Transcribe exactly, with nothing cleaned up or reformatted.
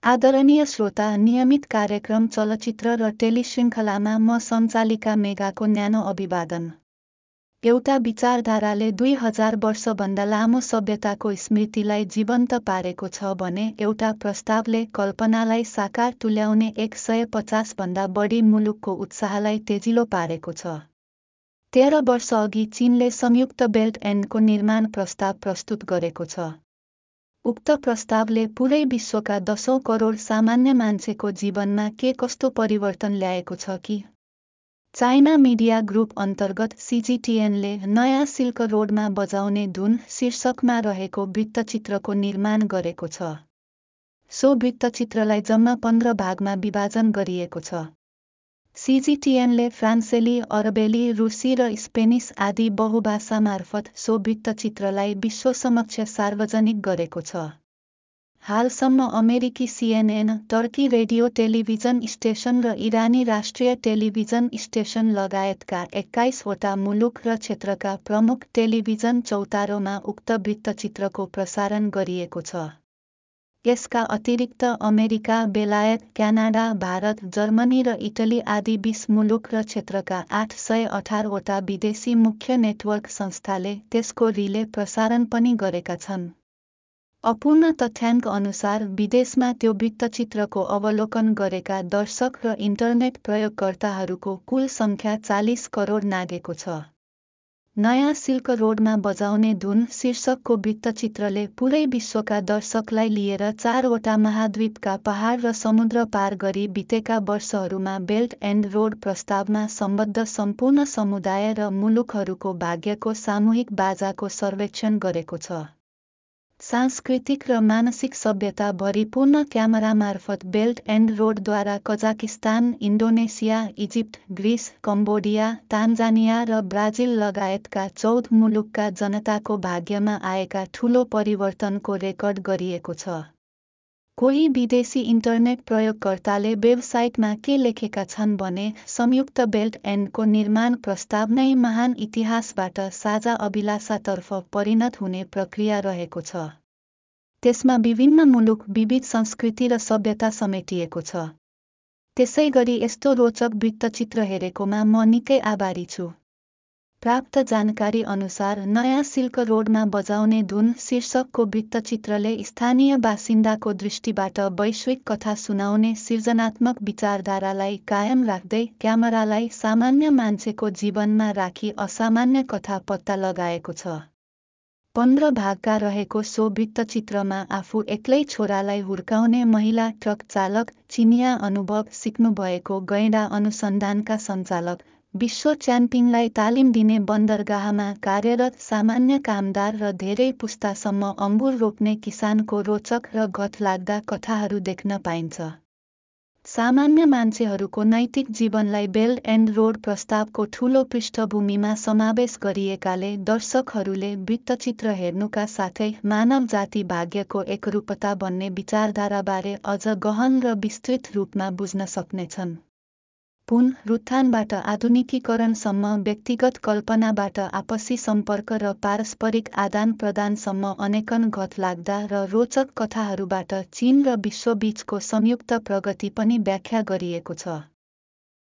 आदरणीय श्रोता, नियमित कार्यक्रम चलचित्र र टेलिश्रृङ्खलामा म सञ्चालिका मेघाको न्यानो अभिवादन। एउटा विचारधाराले दुई हजार वर्षभन्दा लामो सभ्यताको स्मृतिलाई जीवन्त पारेको छ भने एउटा प्रस्तावले कल्पनालाई साकार तुल्याउने एक सय पचास भन्दा बढी मुलुकको उत्साहलाई तेजिलो पारेको छ। तेह्र वर्ष अघि चीनले संयुक्त बेल्ट एन्डको निर्माण प्रस्ताव प्रस्तुत गरेको छ। उक्त प्रस्तावले पुरै विश्वका दशौं करोड सामान्य मान्छेको जीवनमा के कस्तो परिवर्तन ल्याएको छ कि? चाइना मिडिया ग्रुप अन्तर्गत सीजीटीएनले नयाँ सिल्क रोडमा बजाउने धुन शीर्षकमा रहेको वृत्तचित्रको निर्माण गरेको छ। सो वृत्तचित्रलाई जम्मा पन्ध्र भागमा विभाजन गरिएको छ। सीजीटीएनले फ्रान्सेली, अरबेली, रुसी र स्पेनिस आदि बहुभाषा मार्फत सो वृत्तचित्रलाई विश्वसमक्ष सार्वजनिक गरेको छ। हालसम्म अमेरिकी CNN, Turkey radio television station र इरानी राष्ट्रिय टेलिभिजन स्टेशन लगायतका एक्काइस वटा मुलुक र क्षेत्रका प्रमुख टेलिभिजन चौतारोमा उक्त वृत्तचित्रको प्रसारण गरिएको छ। यसका अतिरिक्त अमेरिका, बेलायत, क्यानाडा, भारत, जर्मनी र इटली आदि बीस मुलुक र क्षेत्रका आठ सय अठार वटा विदेशी मुख्य नेटवर्क संस्थाले त्यसको रिले प्रसारण पनि गरेका छन्। अपूर्ण तथ्याङ्क अनुसार विदेशमा त्यो वृत्तचित्रको अवलोकन गरेका दर्शक र इन्टरनेट प्रयोगकर्ताहरूको कुल सङ्ख्या चालिस करोड नाघेको छ। नयाँ सिल्क रोडमा बजाउने धुन शीर्षकको वृत्तचित्रले पुरै विश्वका दर्शकलाई लिएर चारवटा महाद्वीपका पहाड र समुद्र पार गरी बितेका वर्षहरूमा बेल्ट एन्ड रोड प्रस्तावमा सम्बद्ध सम्पूर्ण समुदाय र मुलुकहरूको भाग्यको सामूहिक बाजाको सर्वेक्षण गरेको छ। सांस्कृतिक र मानसिक सभ्यता भरिपूर्ण क्यामेरामार्फत बेल्ट एन्ड रोडद्वारा Kazakhstan, Indonesia, Egypt, Greece, Cambodia, Tanzania र ब्राजिल लगायतका चौध मुलुकका जनताको भाग्यमा आएका ठूलो परिवर्तनको रेकर्ड गरिएको छ। कोही विदेशी इन्टरनेट प्रयोगकर्ताले वेबसाइटमा के लेखेका छन् भने संयुक्त बेल्ट एन्डको निर्माण प्रस्ताव नै महान इतिहासबाट साझा अभिलाषातर्फ परिणत हुने प्रक्रिया रहेको छ। त्यसमा विभिन्न मुलुक, विविध संस्कृति र सभ्यता समेटिएको छ। त्यसैगरी यस्तो रोचक वृत्तचित्र हेरेकोमा म निकै आभारी छु। प्राप्त जानकारी अनुसार नयाँ सिल्क रोडमा बजाउने धुन शीर्षकको वृत्तचित्रले स्थानीय बासिन्दाको दृष्टिबाट वैश्विक कथा सुनाउने सृजनात्मक विचारधारालाई कायम राख्दै क्यामेरालाई सामान्य मान्छेको जीवनमा राखी असामान्य कथा पत्ता लगाएको छ। पन्ध्र भागका रहेको सो वृत्तचित्रमा आफू एक्लै छोरालाई हुर्काउने महिला ट्रक चालक, चिनिया अनुभव सिक्नुभएको गैंडा अनुसन्धानका सञ्चालक, विश्व च्याम्पियनलाई तालिम दिने बन्दरगाहमा कार्यरत सामान्य कामदार र धेरै पुस्तासम्म अङ्गुर रोप्ने किसानको रोचक र गठलाग्दा कथाहरू देख्न पाइन्छ। सामान्य मान्छेहरूको नैतिक जीवनलाई बेल्ट एन्ड रोड प्रस्तावको ठूलो पृष्ठभूमिमा समावेश गरिएकाले दर्शकहरूले वृत्तचित्र हेर्नुका साथै मानव जाति भाग्यको एकरूपता भन्ने विचारधाराबारे अझ गहन र विस्तृत रूपमा बुझ्न सक्नेछन्। पुनरुत्थानबाट आधुनिकीकरणसम्म, व्यक्तिगत कल्पनाबाट आपसी सम्पर्क र पारस्परिक आदान-प्रदानसम्म अनेकन घटलाग्दा र रोचक कथाहरूबाट चीन र विश्वबीचको संयुक्त प्रगति पनि व्याख्या गरिएको छ।